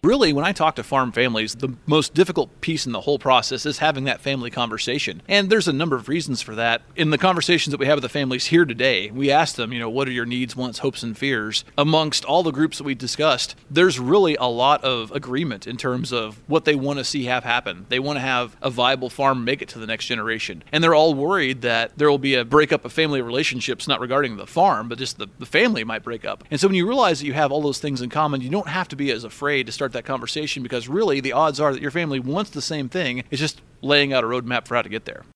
Really, when I talk to farm families, the most difficult piece in the whole process is having that family conversation. And there's a number of reasons for that. In the conversations that we have with the families here today, we ask them, what are your needs, wants, hopes, and fears? Amongst all the groups that we discussed, there's really a lot of agreement in terms of what they want to see have happen. They want to have a viable farm make it to the next generation. And they're all worried that there will be a breakup of family relationships, not regarding the farm, but just the family might break up. And so when you realize that you have all those things in common, you don't have to be as afraid to start that conversation, because really the odds are that your family wants the same thing. It's just laying out a roadmap for how to get there.